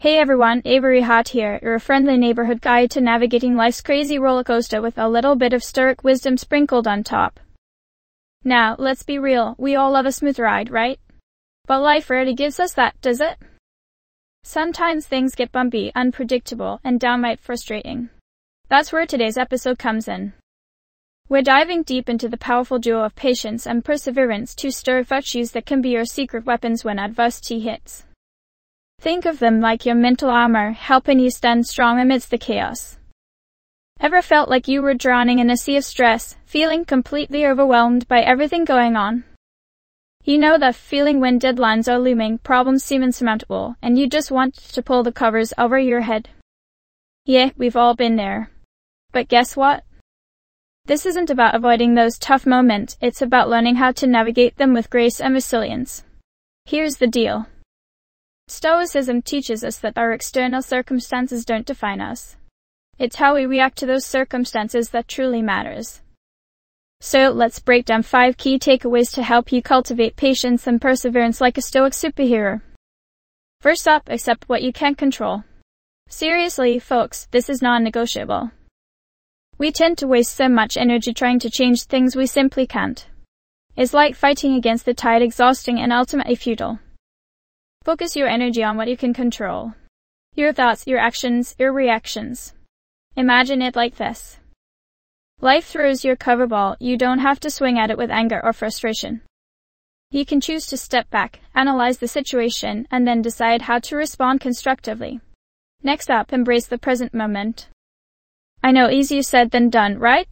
Hey everyone, Avery Hot here, your friendly neighborhood guide to navigating life's crazy roller coaster with a little bit of stoic wisdom sprinkled on top. Now, let's be real, we all love a smooth ride, right? But life rarely gives us that, does it? Sometimes things get bumpy, unpredictable, and downright frustrating. That's where today's episode comes in. We're diving deep into the powerful duo of patience and perseverance, two stoic virtues that can be your secret weapons when adversity hits. Think of them like your mental armor, helping you stand strong amidst the chaos. Ever felt like you were drowning in a sea of stress, feeling completely overwhelmed by everything going on? You know that feeling when deadlines are looming, problems seem insurmountable, and you just want to pull the covers over your head. Yeah, we've all been there. But guess what? This isn't about avoiding those tough moments, it's about learning how to navigate them with grace and resilience. Here's the deal. Stoicism teaches us that our external circumstances don't define us. It's how we react to those circumstances that truly matters. So let's break down 5 key takeaways to help you cultivate patience and perseverance like a stoic superhero. First up, accept what you can't control. Seriously, folks, this is non-negotiable. We tend to waste so much energy trying to change things we simply can't. It's like fighting against the tide, exhausting and ultimately futile. Focus your energy on what you can control. Your thoughts, your actions, your reactions. Imagine it like this. Life throws you a curveball, you don't have to swing at it with anger or frustration. You can choose to step back, analyze the situation, and then decide how to respond constructively. Next up, embrace the present moment. I know, easier said than done, right?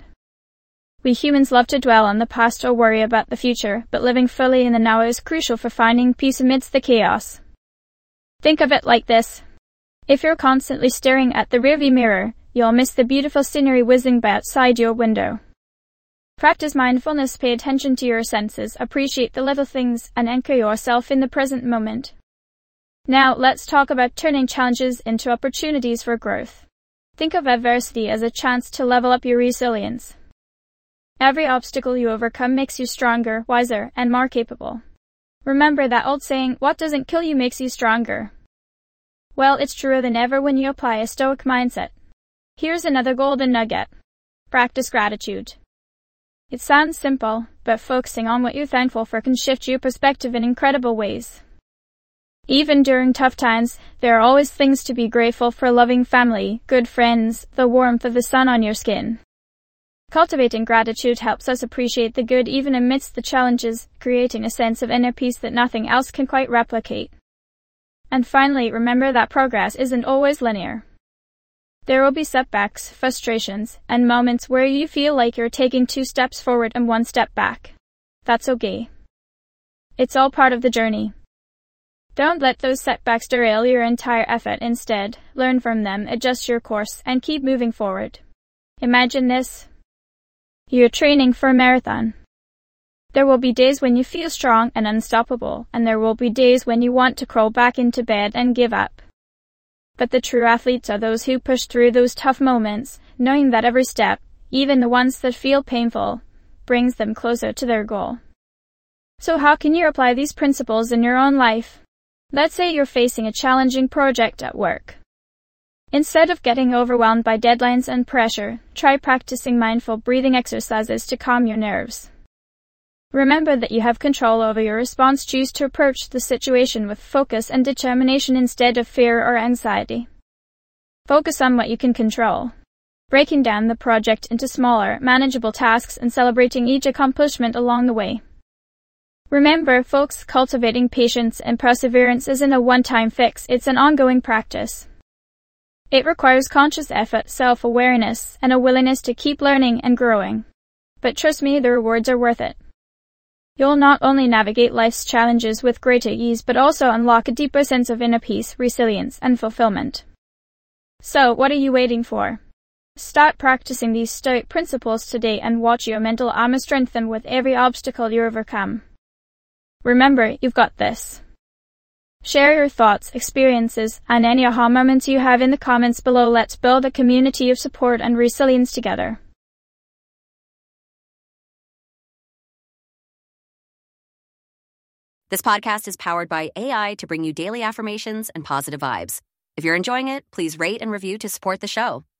We humans love to dwell on the past or worry about the future, but living fully in the now is crucial for finding peace amidst the chaos. Think of it like this. If you're constantly staring at the rearview mirror, you'll miss the beautiful scenery whizzing by outside your window. Practice mindfulness, pay attention to your senses, appreciate the little things, and anchor yourself in the present moment. Now, let's talk about turning challenges into opportunities for growth. Think of adversity as a chance to level up your resilience. Every obstacle you overcome makes you stronger, wiser, and more capable. Remember that old saying, what doesn't kill you makes you stronger. Well, it's truer than ever when you apply a stoic mindset. Here's another golden nugget. Practice gratitude. It sounds simple, but focusing on what you're thankful for can shift your perspective in incredible ways. Even during tough times, there are always things to be grateful for: loving family, good friends, the warmth of the sun on your skin. Cultivating gratitude helps us appreciate the good even amidst the challenges, creating a sense of inner peace that nothing else can quite replicate. And finally, remember that progress isn't always linear. There will be setbacks, frustrations, and moments where you feel like you're taking 2 steps forward and 1 step back. That's okay. It's all part of the journey. Don't let those setbacks derail your entire effort. Instead, learn from them, adjust your course, and keep moving forward. Imagine this. You're training for a marathon. There will be days when you feel strong and unstoppable, and there will be days when you want to crawl back into bed and give up. But the true athletes are those who push through those tough moments, knowing that every step, even the ones that feel painful, brings them closer to their goal. So how can you apply these principles in your own life? Let's say you're facing a challenging project at work. Instead of getting overwhelmed by deadlines and pressure, try practicing mindful breathing exercises to calm your nerves. Remember that you have control over your response. Choose to approach the situation with focus and determination instead of fear or anxiety. Focus on what you can control, breaking down the project into smaller, manageable tasks and celebrating each accomplishment along the way. Remember, folks, cultivating patience and perseverance isn't a one-time fix, it's an ongoing practice. It requires conscious effort, self-awareness, and a willingness to keep learning and growing. But trust me, the rewards are worth it. You'll not only navigate life's challenges with greater ease, but also unlock a deeper sense of inner peace, resilience, and fulfillment. So, what are you waiting for? Start practicing these stoic principles today and watch your mental armor strengthen with every obstacle you overcome. Remember, you've got this. Share your thoughts, experiences, and any aha moments you have in the comments below. Let's build a community of support and resilience together. This podcast is powered by AI to bring you daily affirmations and positive vibes. If you're enjoying it, please rate and review to support the show.